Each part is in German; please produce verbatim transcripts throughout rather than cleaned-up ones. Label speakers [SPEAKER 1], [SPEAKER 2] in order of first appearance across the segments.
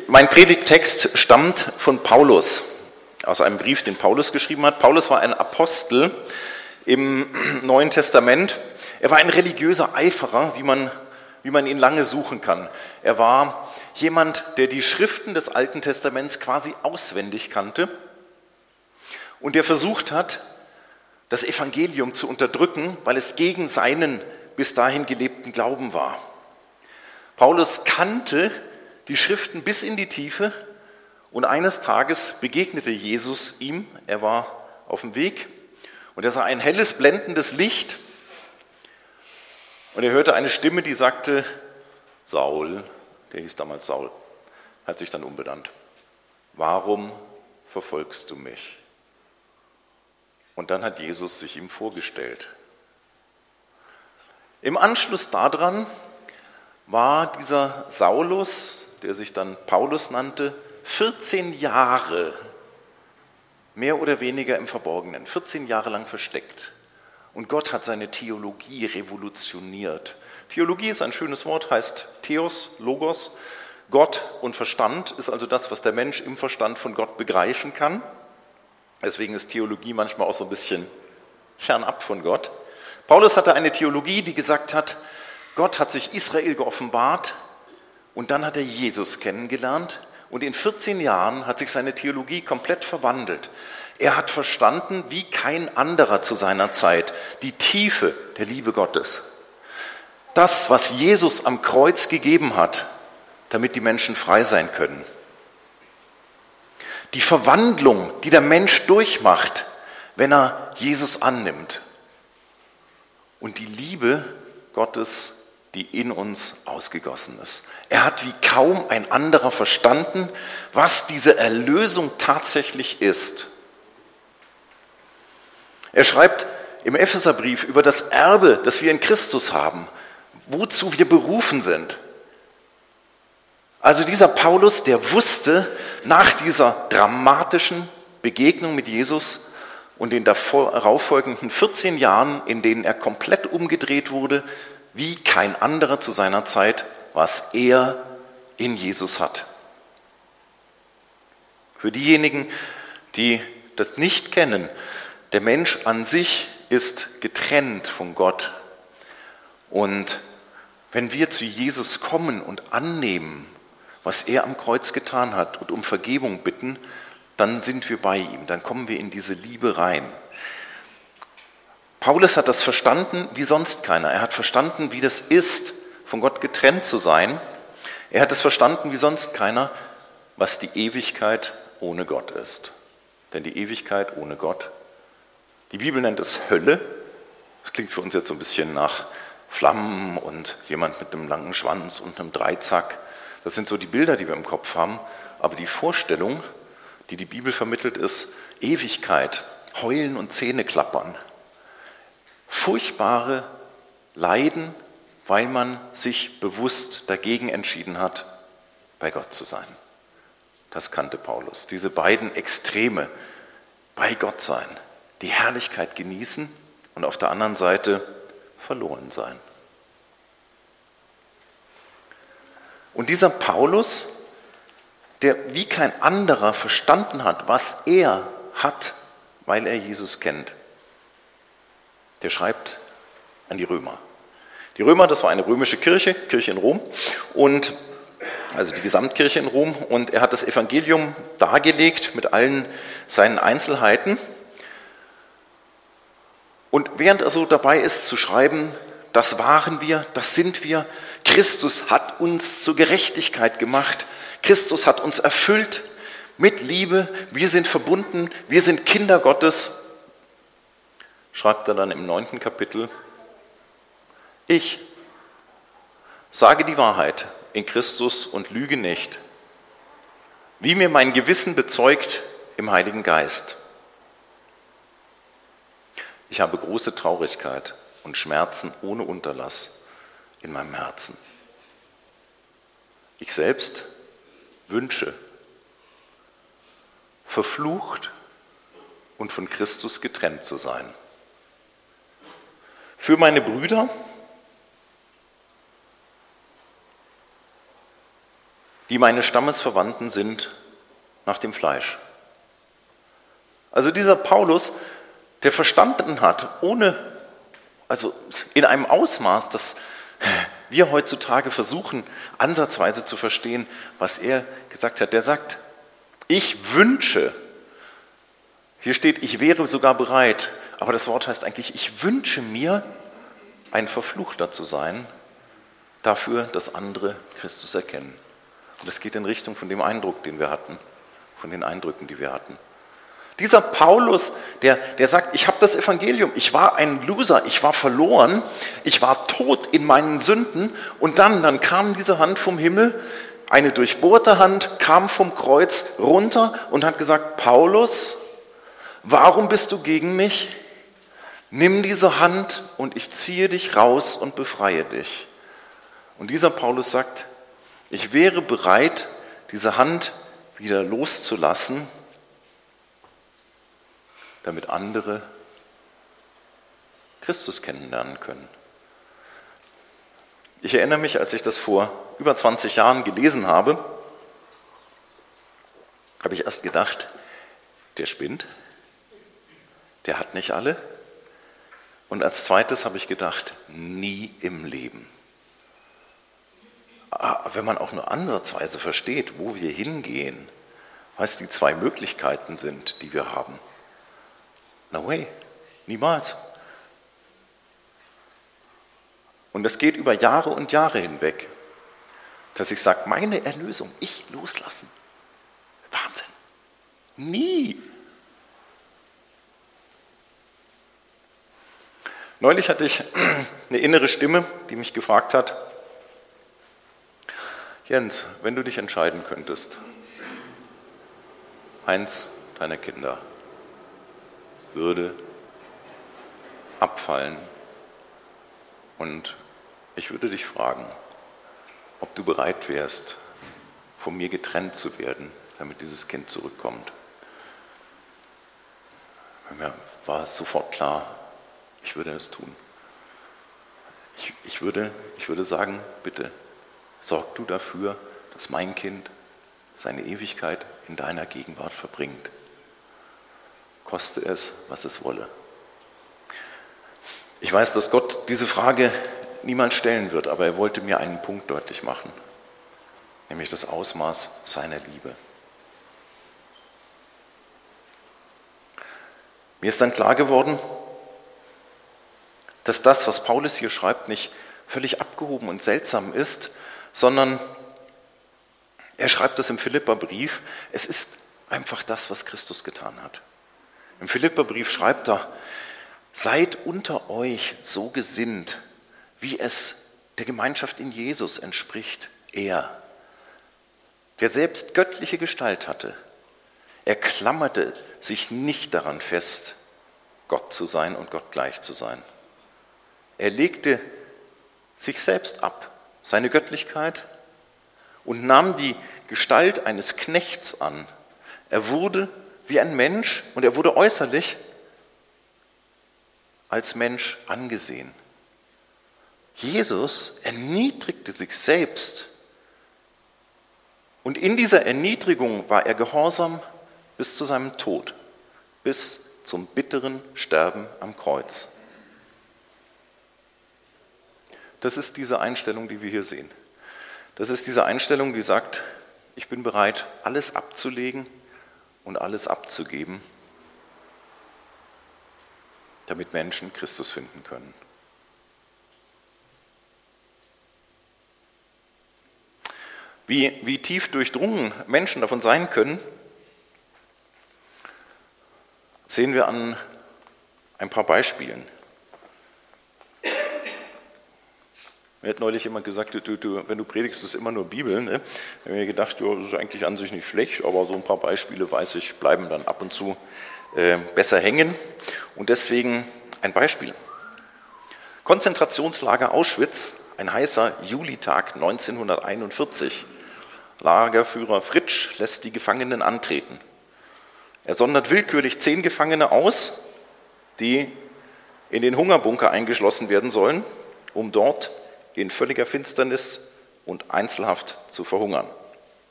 [SPEAKER 1] Mein Predigttext stammt von Paulus, aus einem Brief, den Paulus geschrieben hat. Paulus war ein Apostel im Neuen Testament. Er war ein religiöser Eiferer, wie man, wie man ihn lange suchen kann. Er war jemand, der die Schriften des Alten Testaments quasi auswendig kannte und der versucht hat, das Evangelium zu unterdrücken, weil es gegen seinen bis dahin gelebten Glauben war. Paulus kannte die Schriften bis in die Tiefe und eines Tages begegnete Jesus ihm. Er war auf dem Weg und er sah ein helles, blendendes Licht und er hörte eine Stimme, die sagte: Saul, der hieß damals Saul, hat sich dann umbenannt. Warum verfolgst du mich? Und dann hat Jesus sich ihm vorgestellt. Im Anschluss daran war dieser Saulus, der sich dann Paulus nannte, vierzehn Jahre mehr oder weniger im Verborgenen, vierzehn Jahre lang versteckt. Und Gott hat seine Theologie revolutioniert. Theologie ist ein schönes Wort, heißt Theos, Logos. Gott und Verstand ist also das, was der Mensch im Verstand von Gott begreifen kann. Deswegen ist Theologie manchmal auch so ein bisschen fernab von Gott. Paulus hatte eine Theologie, die gesagt hat, Gott hat sich Israel geoffenbart und dann hat er Jesus kennengelernt und in vierzehn Jahren hat sich seine Theologie komplett verwandelt. Er hat verstanden, wie kein anderer zu seiner Zeit, die Tiefe der Liebe Gottes. Das, was Jesus am Kreuz gegeben hat, damit die Menschen frei sein können. Die Verwandlung, die der Mensch durchmacht, wenn er Jesus annimmt. Und die Liebe Gottes, die in uns ausgegossen ist. Er hat wie kaum ein anderer verstanden, was diese Erlösung tatsächlich ist. Er schreibt im Epheserbrief über das Erbe, das wir in Christus haben, wozu wir berufen sind. Also dieser Paulus, der wusste nach dieser dramatischen Begegnung mit Jesus und den darauffolgenden vierzehn Jahren, in denen er komplett umgedreht wurde, wie kein anderer zu seiner Zeit, was er in Jesus hat. Für diejenigen, die das nicht kennen, der Mensch an sich ist getrennt von Gott. Und wenn wir zu Jesus kommen und annehmen, was er am Kreuz getan hat und um Vergebung bitten, dann sind wir bei ihm, dann kommen wir in diese Liebe rein. Paulus hat das verstanden wie sonst keiner. Er hat verstanden, wie das ist, von Gott getrennt zu sein. Er hat es verstanden wie sonst keiner, was die Ewigkeit ohne Gott ist. Denn die Ewigkeit ohne Gott, die Bibel nennt es Hölle. Das klingt für uns jetzt so ein bisschen nach Flammen und jemand mit einem langen Schwanz und einem Dreizack. Das sind so die Bilder, die wir im Kopf haben. Aber die Vorstellung, die die Bibel vermittelt, ist Ewigkeit, Heulen und Zähneklappern. Furchtbare Leiden, weil man sich bewusst dagegen entschieden hat, bei Gott zu sein. Das kannte Paulus. Diese beiden Extreme, bei Gott sein, die Herrlichkeit genießen und auf der anderen Seite verloren sein. Und dieser Paulus, der wie kein anderer verstanden hat, was er hat, weil er Jesus kennt, der schreibt an die Römer. Die Römer, das war eine römische Kirche, Kirche in Rom, und also die Gesamtkirche in Rom, und er hat das Evangelium dargelegt mit allen seinen Einzelheiten. Und während er so dabei ist zu schreiben, das waren wir, das sind wir, Christus hat uns zur Gerechtigkeit gemacht, Christus hat uns erfüllt mit Liebe, wir sind verbunden, wir sind Kinder Gottes, schreibt er dann im neunten Kapitel, ich sage die Wahrheit in Christus und lüge nicht, wie mir mein Gewissen bezeugt im Heiligen Geist. Ich habe große Traurigkeit und Schmerzen ohne Unterlass in meinem Herzen. Ich selbst wünsche, verflucht und von Christus getrennt zu sein. Für meine Brüder die meine Stammesverwandten sind nach dem Fleisch. Also dieser Paulus, der verstanden hat, ohne, also in einem Ausmaß, das wir heutzutage versuchen, ansatzweise zu verstehen, was er gesagt hat. Der sagt, ich wünsche, hier steht, ich wäre sogar bereit, aber das Wort heißt eigentlich, ich wünsche mir, ein Verfluchter zu sein, dafür, dass andere Christus erkennen. Und das geht in Richtung von dem Eindruck, den wir hatten, von den Eindrücken, die wir hatten. Dieser Paulus, der, der sagt, ich habe das Evangelium, ich war ein Loser, ich war verloren, ich war tot in meinen Sünden und dann, dann kam diese Hand vom Himmel, eine durchbohrte Hand, kam vom Kreuz runter und hat gesagt, Paulus, warum bist du gegen mich? Nimm diese Hand und ich ziehe dich raus und befreie dich. Und dieser Paulus sagt, ich wäre bereit, diese Hand wieder loszulassen, damit andere Christus kennenlernen können. Ich erinnere mich, als ich das vor über zwanzig Jahren gelesen habe, habe ich erst gedacht, der spinnt, der hat nicht alle. Und als zweites habe ich gedacht, nie im Leben. Wenn man auch nur ansatzweise versteht, wo wir hingehen, was die zwei Möglichkeiten sind, die wir haben. No way, niemals. Und es geht über Jahre und Jahre hinweg, dass ich sage, meine Erlösung, ich loslassen. Wahnsinn. Nie. Neulich hatte ich eine innere Stimme, die mich gefragt hat, Jens, wenn du dich entscheiden könntest, eins deiner Kinder würde abfallen und ich würde dich fragen, ob du bereit wärst, von mir getrennt zu werden, damit dieses Kind zurückkommt. Mir war es sofort klar, ich würde es tun. Ich, ich, würde, ich würde sagen, bitte, sorg du dafür, dass mein Kind seine Ewigkeit in deiner Gegenwart verbringt. Koste es, was es wolle. Ich weiß, dass Gott diese Frage niemals stellen wird, aber er wollte mir einen Punkt deutlich machen, nämlich das Ausmaß seiner Liebe. Mir ist dann klar geworden, dass das, was Paulus hier schreibt, nicht völlig abgehoben und seltsam ist, sondern er schreibt das im Philipperbrief, es ist einfach das, was Christus getan hat. Im Philipperbrief schreibt er, seid unter euch so gesinnt, wie es der Gemeinschaft in Jesus entspricht. Er, der selbst göttliche Gestalt hatte, er klammerte sich nicht daran fest, Gott zu sein und Gott gleich zu sein. Er legte sich selbst ab, seine Göttlichkeit, und nahm die Gestalt eines Knechts an. Er wurde wie ein Mensch und er wurde äußerlich als Mensch angesehen. Jesus erniedrigte sich selbst und in dieser Erniedrigung war er gehorsam bis zu seinem Tod, bis zum bitteren Sterben am Kreuz. Das ist diese Einstellung, die wir hier sehen. Das ist diese Einstellung, die sagt, ich bin bereit, alles abzulegen und alles abzugeben, damit Menschen Christus finden können. Wie, wie tief durchdrungen Menschen davon sein können, sehen wir an ein paar Beispielen. Mir hat neulich jemand gesagt, du, du, wenn du predigst, ist immer nur Bibel. Ne? Ich habe mir gedacht, ja, das ist eigentlich an sich nicht schlecht, aber so ein paar Beispiele, weiß ich, bleiben dann ab und zu äh, besser hängen. Und deswegen ein Beispiel. Konzentrationslager Auschwitz, ein heißer Julitag neunzehnhunderteinundvierzig. Lagerführer Fritsch lässt die Gefangenen antreten. Er sondert willkürlich zehn Gefangene aus, die in den Hungerbunker eingeschlossen werden sollen, um dort in völliger Finsternis und Einzelhaft zu verhungern.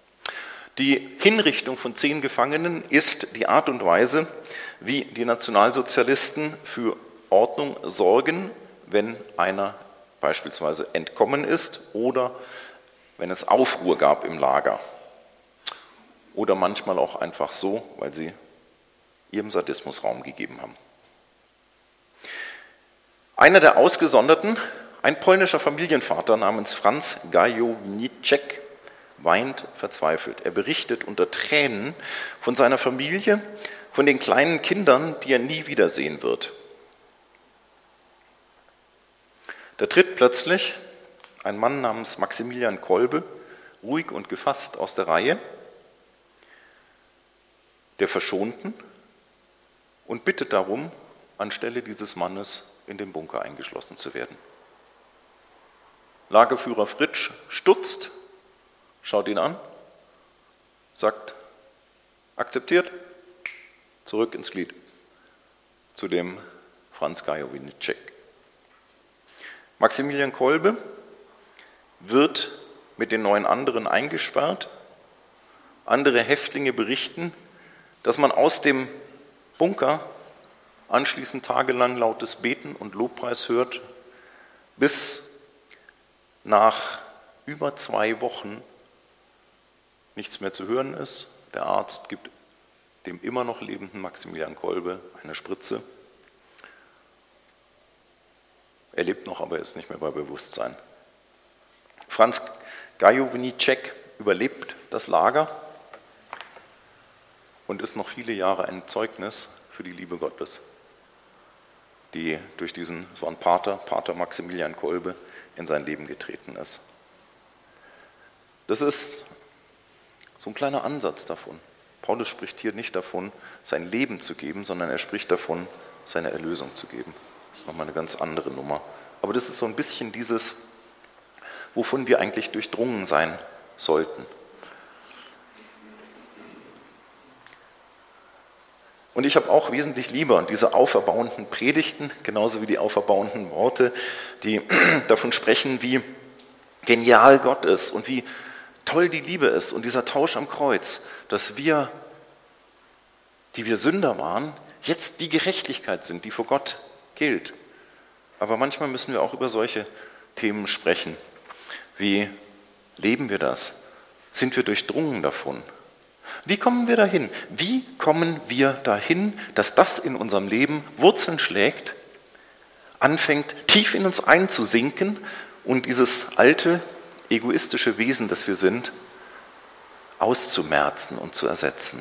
[SPEAKER 1] Die Hinrichtung von zehn Gefangenen ist die Art und Weise, wie die Nationalsozialisten für Ordnung sorgen, wenn einer beispielsweise entkommen ist oder wenn es Aufruhr gab im Lager. Oder manchmal auch einfach so, weil sie ihrem Sadismus Raum gegeben haben. Einer der Ausgesonderten, ein polnischer Familienvater namens Franz Gajowniczek, weint verzweifelt. Er berichtet unter Tränen von seiner Familie, von den kleinen Kindern, die er nie wiedersehen wird. Da tritt plötzlich ein Mann namens Maximilian Kolbe, ruhig und gefasst aus der Reihe, der Verschonten, und bittet darum, anstelle dieses Mannes in den Bunker eingeschlossen zu werden. Lagerführer Fritsch stutzt, schaut ihn an, sagt, akzeptiert, zurück ins Glied, zu dem Franz Gajowniczek. Maximilian Kolbe wird mit den neun anderen eingesperrt. Andere Häftlinge berichten, dass man aus dem Bunker anschließend tagelang lautes Beten und Lobpreis hört, bis nach über zwei Wochen nichts mehr zu hören ist. Der Arzt gibt dem immer noch lebenden Maximilian Kolbe eine Spritze. Er lebt noch, aber ist nicht mehr bei Bewusstsein. Franz Gajowniczek überlebt das Lager und ist noch viele Jahre ein Zeugnis für die Liebe Gottes, die durch diesen, es war ein Pater, Pater Maximilian Kolbe, in sein Leben getreten ist. Das ist so ein kleiner Ansatz davon. Paulus spricht hier nicht davon, sein Leben zu geben, sondern er spricht davon, seine Erlösung zu geben. Das ist nochmal eine ganz andere Nummer. Aber das ist so ein bisschen dieses, wovon wir eigentlich durchdrungen sein sollten. Und ich habe auch wesentlich lieber diese auferbauenden Predigten, genauso wie die auferbauenden Worte, die davon sprechen, wie genial Gott ist und wie toll die Liebe ist und dieser Tausch am Kreuz, dass wir, die wir Sünder waren, jetzt die Gerechtigkeit sind, die vor Gott gilt. Aber manchmal müssen wir auch über solche Themen sprechen. Wie leben wir das? Sind wir durchdrungen davon? Wie kommen wir dahin? Wie kommen wir dahin, dass das in unserem Leben Wurzeln schlägt, anfängt tief in uns einzusinken und dieses alte, egoistische Wesen, das wir sind, auszumerzen und zu ersetzen?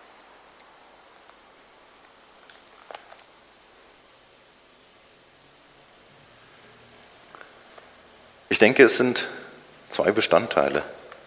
[SPEAKER 1] Ich denke, es sind zwei Bestandteile.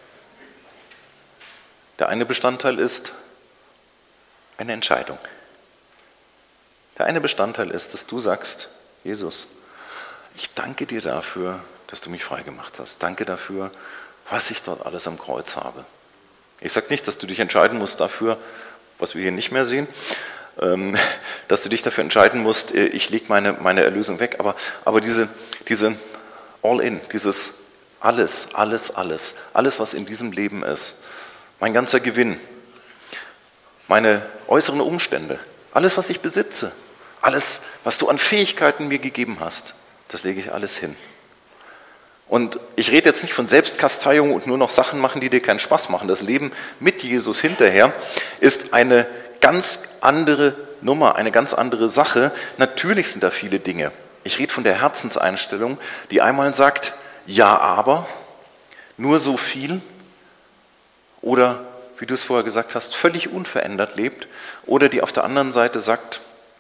[SPEAKER 1] Der eine Bestandteil ist eine Entscheidung. Der eine Bestandteil ist, dass du sagst, Jesus, ich danke dir dafür, dass du mich frei gemacht hast. Danke dafür, was ich dort alles am Kreuz habe. Ich sage nicht, dass du dich entscheiden musst dafür, was wir hier nicht mehr sehen, ähm, dass du dich dafür entscheiden musst, ich lege meine, meine Erlösung weg, aber, aber diese, diese All-in, dieses alles, alles, alles, alles, was in diesem Leben ist, mein ganzer Gewinn, meine äußeren Umstände, alles, was ich besitze, alles, was du an Fähigkeiten mir gegeben hast, das lege ich alles hin. Und ich rede jetzt nicht von Selbstkasteiung und nur noch Sachen machen, die dir keinen Spaß machen. Das Leben mit Jesus hinterher ist eine ganz andere Nummer, eine ganz andere Sache. Natürlich sind da viele Dinge. Ich rede von der Herzenseinstellung, die einmal sagt, ja, aber, nur so viel, oder, wie du es vorher gesagt hast, völlig unverändert lebt, oder die auf der anderen Seite sagt,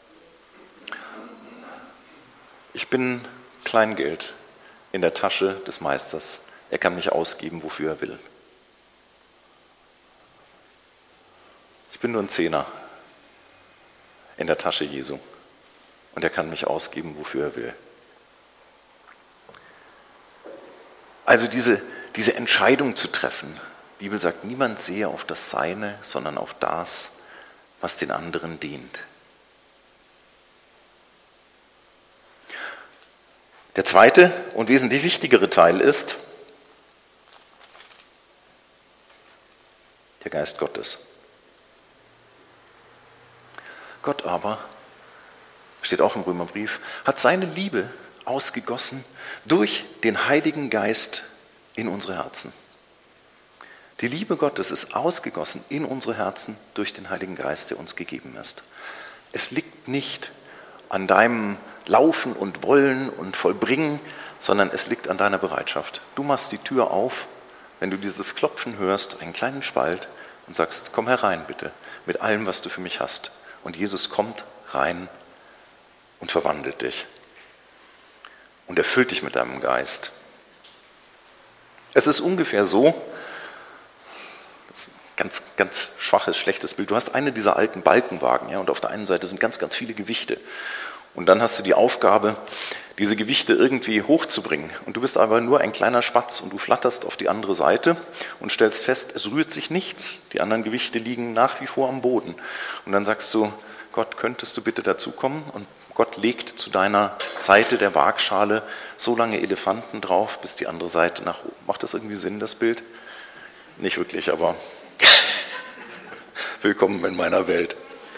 [SPEAKER 1] ich bin Kleingeld in der Tasche des Meisters. Er kann mich ausgeben, wofür er will. Ich bin nur ein Zehner in der Tasche Jesu. Und er kann mich ausgeben, wofür er will. Also diese, diese Entscheidung zu treffen. Die Bibel sagt, niemand sehe auf das Seine, sondern auf das, was den anderen dient. Der zweite und wesentlich wichtigere Teil ist, der Geist Gottes. Gott aber, steht auch im Römerbrief, hat seine Liebe ausgegossen durch den Heiligen Geist in unsere Herzen. Die Liebe Gottes ist ausgegossen in unsere Herzen durch den Heiligen Geist, der uns gegeben ist. Es liegt nicht an deinem Laufen und Wollen und Vollbringen, sondern es liegt an deiner Bereitschaft. Du machst die Tür auf, wenn du dieses Klopfen hörst, einen kleinen Spalt und sagst, komm herein bitte, mit allem, was du für mich hast. Und Jesus kommt rein und verwandelt dich und erfüllt dich mit deinem Geist. Es ist ungefähr so, das ist ein ganz, ganz schwaches, schlechtes Bild, du hast eine dieser alten Balkenwagen, ja, und auf der einen Seite sind ganz, ganz viele Gewichte. Und dann hast du die Aufgabe, diese Gewichte irgendwie hochzubringen. Und du bist aber nur ein kleiner Spatz und du flatterst auf die andere Seite und stellst fest, es rührt sich nichts. Die anderen Gewichte liegen nach wie vor am Boden. Und dann sagst du, Gott, könntest du bitte dazukommen? Und Gott legt zu deiner Seite der Waagschale so lange Elefanten drauf, bis die andere Seite nach oben. Macht das irgendwie Sinn, das Bild? Nicht wirklich, aber willkommen in meiner Welt.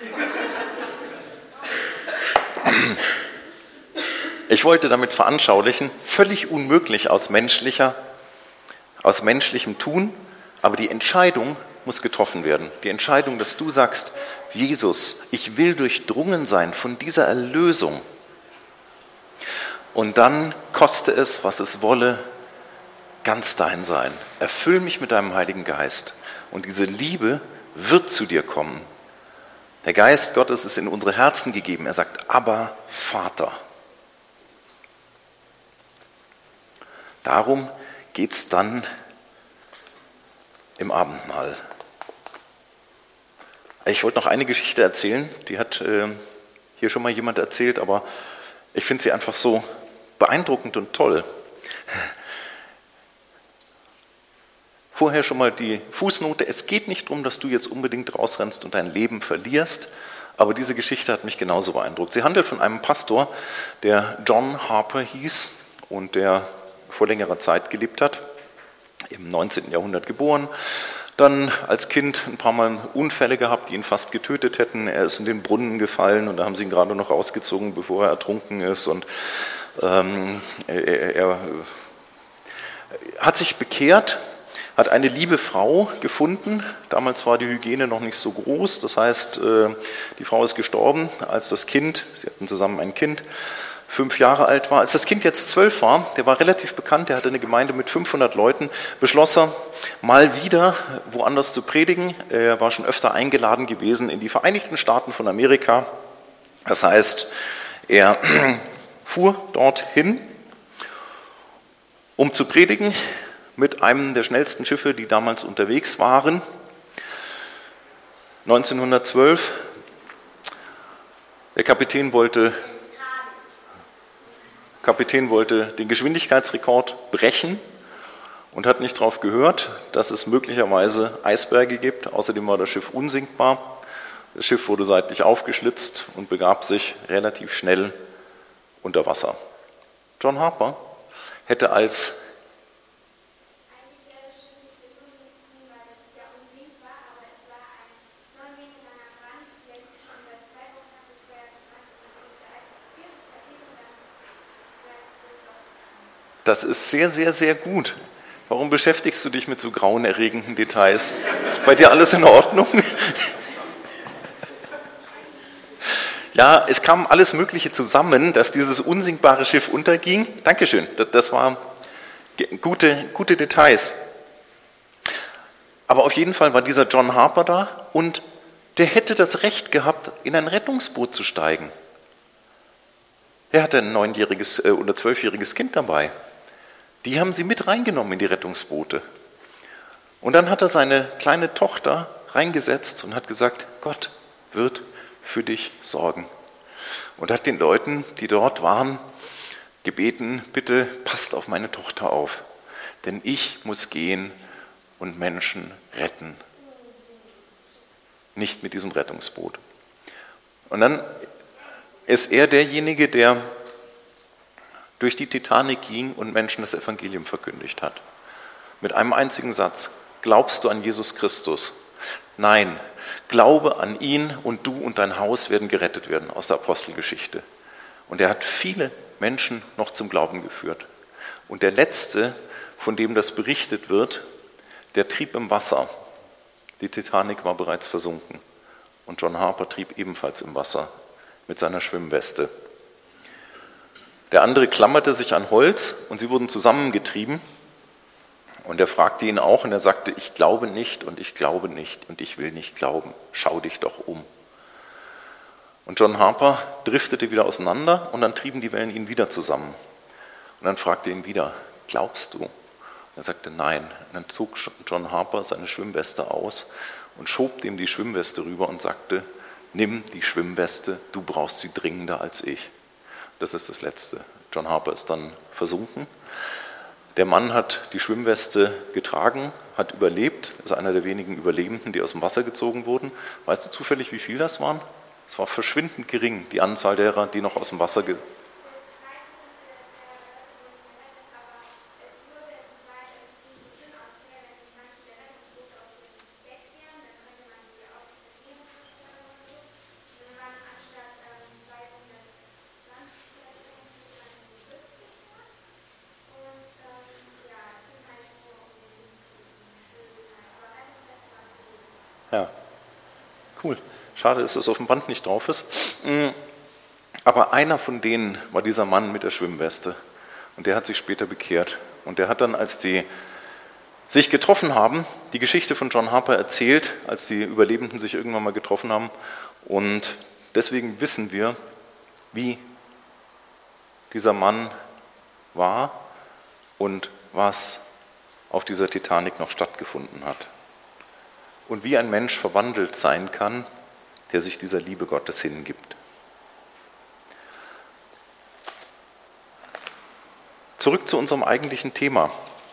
[SPEAKER 1] Ich wollte damit veranschaulichen, völlig unmöglich aus menschlicher, aus menschlichem Tun, aber die Entscheidung muss getroffen werden. Die Entscheidung, dass du sagst, Jesus, ich will durchdrungen sein von dieser Erlösung. Und dann koste es, was es wolle, ganz dein sein. Erfüll mich mit deinem Heiligen Geist. Und diese Liebe wird zu dir kommen. Der Geist Gottes ist in unsere Herzen gegeben. Er sagt, aber Vater. Darum geht es dann im Abendmahl. Ich wollte noch eine Geschichte erzählen, die hat äh, hier schon mal jemand erzählt, aber ich finde sie einfach so beeindruckend und toll. Vorher schon mal die Fußnote, es geht nicht darum, dass du jetzt unbedingt rausrennst und dein Leben verlierst, aber diese Geschichte hat mich genauso beeindruckt. Sie handelt von einem Pastor, der John Harper hieß und der vor längerer Zeit gelebt hat, im neunzehnten Jahrhundert geboren, dann als Kind ein paar Mal Unfälle gehabt, die ihn fast getötet hätten. Er ist in den Brunnen gefallen und da haben sie ihn gerade noch rausgezogen, bevor er ertrunken ist. Und ähm, er, er hat sich bekehrt, hat eine liebe Frau gefunden. Damals war die Hygiene noch nicht so groß. Das heißt, die Frau ist gestorben, als das Kind, sie hatten zusammen ein Kind, fünf Jahre alt war. Als das Kind jetzt zwölf war, der war relativ bekannt, der hatte eine Gemeinde mit fünfhundert Leuten, beschloss er, mal wieder woanders zu predigen. Er war schon öfter eingeladen gewesen in die Vereinigten Staaten von Amerika. Das heißt, er fuhr dorthin, um zu predigen, mit einem der schnellsten Schiffe, die damals unterwegs waren. neunzehnhundertzwölf, der Kapitän wollte, Kapitän wollte den Geschwindigkeitsrekord brechen und hat nicht darauf gehört, dass es möglicherweise Eisberge gibt. Außerdem war das Schiff unsinkbar. Das Schiff wurde seitlich aufgeschlitzt und begab sich relativ schnell unter Wasser. John Harper hätte als Das ist sehr, sehr, sehr gut. Warum beschäftigst du dich mit so grauenerregenden Details? Ist bei dir alles in Ordnung? Ja, es kam alles Mögliche zusammen, dass dieses unsinkbare Schiff unterging. Dankeschön, das war gute, gute Details. Aber auf jeden Fall war dieser John Harper da und der hätte das Recht gehabt, in ein Rettungsboot zu steigen. Er hatte ein neunjähriges oder zwölfjähriges Kind dabei. Die haben sie mit reingenommen in die Rettungsboote. Und dann hat er seine kleine Tochter reingesetzt und hat gesagt, Gott wird für dich sorgen. Und hat den Leuten, die dort waren, gebeten, bitte passt auf meine Tochter auf, denn ich muss gehen und Menschen retten. Nicht mit diesem Rettungsboot. Und dann ist er derjenige, der durch die Titanic ging und Menschen das Evangelium verkündigt hat. Mit einem einzigen Satz, glaubst du an Jesus Christus? Nein, glaube an ihn und du und dein Haus werden gerettet werden, aus der Apostelgeschichte. Und er hat viele Menschen noch zum Glauben geführt. Und der letzte, von dem das berichtet wird, der trieb im Wasser. Die Titanic war bereits versunken. Und John Harper trieb ebenfalls im Wasser mit seiner Schwimmweste. Der andere klammerte sich an Holz und sie wurden zusammengetrieben. Und er fragte ihn auch und er sagte, ich glaube nicht und ich glaube nicht und ich will nicht glauben. Schau dich doch um. Und John Harper driftete wieder auseinander und dann trieben die Wellen ihn wieder zusammen. Und dann fragte er ihn wieder, glaubst du? Und er sagte nein. Und dann zog John Harper seine Schwimmweste aus und schob dem die Schwimmweste rüber und sagte, nimm die Schwimmweste, du brauchst sie dringender als ich. Das ist das Letzte. John Harper ist dann versunken. Der Mann hat die Schwimmweste getragen, hat überlebt, ist einer der wenigen Überlebenden, die aus dem Wasser gezogen wurden. Weißt du zufällig, wie viel das waren? Es war verschwindend gering, die Anzahl derer, die noch aus dem Wasser gezogen wurden. Ja, cool. Schade, dass das auf dem Band nicht drauf ist. Aber einer von denen war dieser Mann mit der Schwimmweste. Und der hat sich später bekehrt. Und der hat dann, als die sich getroffen haben, die Geschichte von John Harper erzählt, als die Überlebenden sich irgendwann mal getroffen haben. Und deswegen wissen wir, wie dieser Mann war und was auf dieser Titanic noch stattgefunden hat. Und wie ein Mensch verwandelt sein kann, der sich dieser Liebe Gottes hingibt. Zurück zu unserem eigentlichen Thema.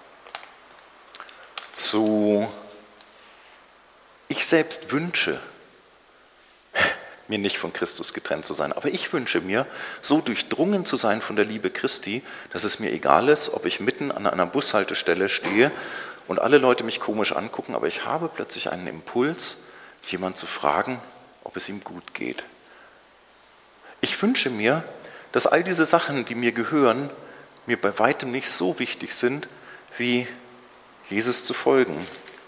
[SPEAKER 1] Zu ich selbst wünsche, mir nicht von Christus getrennt zu sein, aber ich wünsche mir, so durchdrungen zu sein von der Liebe Christi, dass es mir egal ist, ob ich mitten an einer Bushaltestelle stehe und alle Leute mich komisch angucken, aber ich habe plötzlich einen Impuls, jemanden zu fragen, ob es ihm gut geht. Ich wünsche mir, dass all diese Sachen, die mir gehören, mir bei weitem nicht so wichtig sind, wie Jesus zu folgen.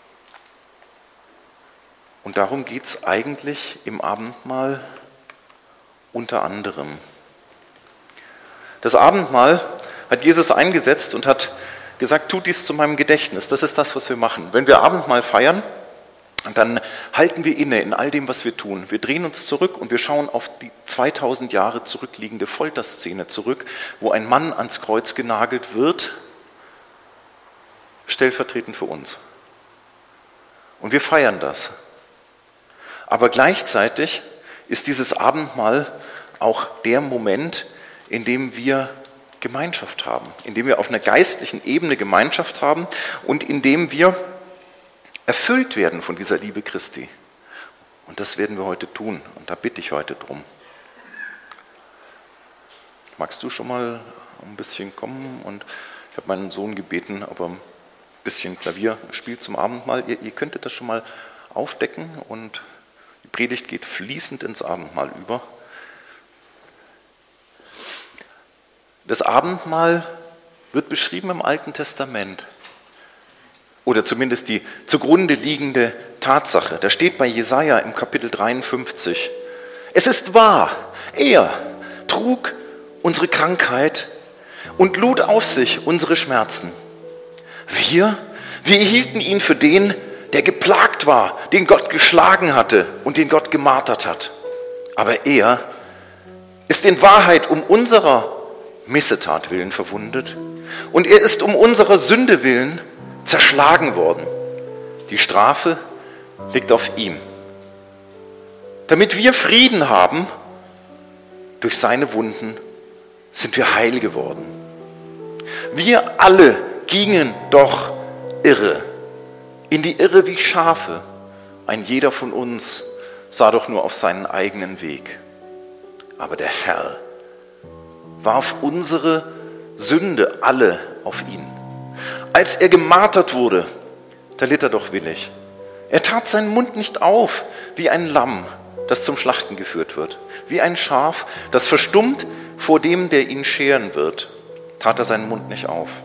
[SPEAKER 1] Und darum geht es eigentlich im Abendmahl unter anderem. Das Abendmahl hat Jesus eingesetzt und hat gesagt, tut dies zu meinem Gedächtnis. Das ist das, was wir machen. Wenn wir Abendmahl feiern, dann halten wir inne in all dem, was wir tun. Wir drehen uns zurück und wir schauen auf die zweitausend Jahre zurückliegende Folterszene zurück, wo ein Mann ans Kreuz genagelt wird, stellvertretend für uns. Und wir feiern das. Aber gleichzeitig ist dieses Abendmahl auch der Moment, in dem wir Gemeinschaft haben, in dem wir auf einer geistlichen Ebene Gemeinschaft haben und in dem wir erfüllt werden von dieser Liebe Christi. Und das werden wir heute tun und da bitte ich heute drum. Magst du schon mal ein bisschen kommen? Und ich habe meinen Sohn gebeten, ob er ein bisschen Klavier spielt zum Abendmahl. Ihr, ihr könntet das schon mal aufdecken und die Predigt geht fließend ins Abendmahl über. Das Abendmahl wird beschrieben im Alten Testament. Oder zumindest die zugrunde liegende Tatsache. Da steht bei Jesaja im Kapitel dreiundfünfzig. Es ist wahr, er trug unsere Krankheit und lud auf sich unsere Schmerzen. Wir, wir hielten ihn für den, der geplagt war, den Gott geschlagen hatte und den Gott gemartert hat. Aber er ist in Wahrheit um unserer Missetat willen verwundet und er ist um unserer Sünde willen zerschlagen worden. Die Strafe liegt auf ihm. Damit wir Frieden haben, durch seine Wunden sind wir heil geworden. Wir alle gingen doch irre, in die Irre wie Schafe. Ein jeder von uns sah doch nur auf seinen eigenen Weg. Aber der Herr warf unsere Sünde alle auf ihn. Als er gemartert wurde, da litt er doch willig. Er tat tat seinen Mund nicht auf, wie ein Lamm, das zum Schlachten geführt wird. Wie ein Schaf, das verstummt vor dem, der ihn scheren wird, tat er seinen Mund nicht auf.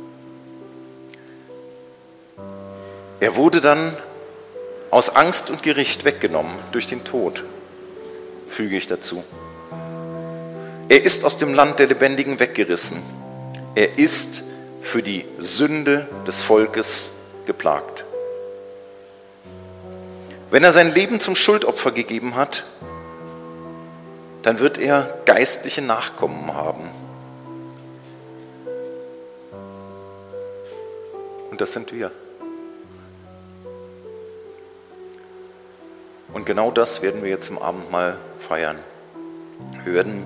[SPEAKER 1] Er wurde dann aus Angst und Gericht weggenommen durch den Tod, füge ich dazu. Er ist aus dem Land der Lebendigen weggerissen. Er ist für die Sünde des Volkes geplagt. Wenn er sein Leben zum Schuldopfer gegeben hat, dann wird er geistliche Nachkommen haben. Und das sind wir. Und genau das werden wir jetzt im Abendmahl feiern. Wir werden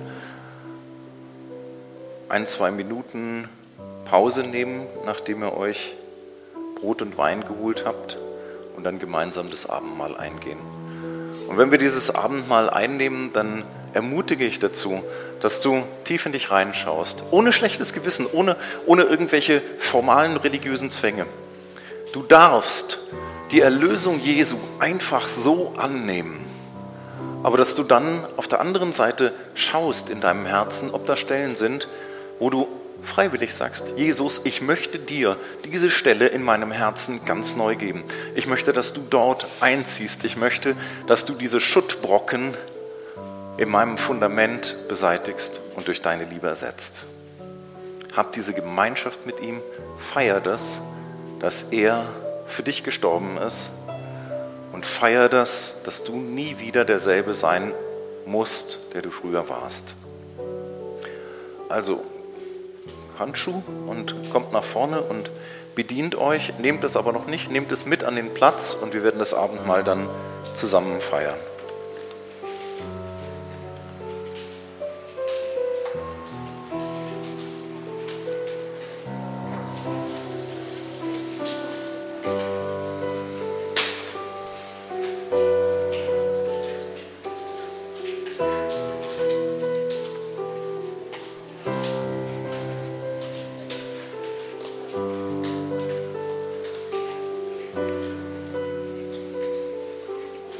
[SPEAKER 1] ein, zwei Minuten Pause nehmen, nachdem ihr euch Brot und Wein geholt habt und dann gemeinsam das Abendmahl eingehen. Und wenn wir dieses Abendmahl einnehmen, dann ermutige ich dazu, dass du tief in dich reinschaust, ohne schlechtes Gewissen, ohne, ohne irgendwelche formalen religiösen Zwänge. Du darfst die Erlösung Jesu einfach so annehmen, aber dass du dann auf der anderen Seite schaust in deinem Herzen, ob da Stellen sind, wo du freiwillig sagst, Jesus, ich möchte dir diese Stelle in meinem Herzen ganz neu geben. Ich möchte, dass du dort einziehst. Ich möchte, dass du diese Schuttbrocken in meinem Fundament beseitigst und durch deine Liebe ersetzt. Hab diese Gemeinschaft mit ihm, feier das, dass er für dich gestorben ist und feier das, dass du nie wieder derselbe sein musst, der du früher warst. Also, Handschuh und kommt nach vorne und bedient euch, nehmt es aber noch nicht, nehmt es mit an den Platz und wir werden das Abendmahl dann zusammen feiern.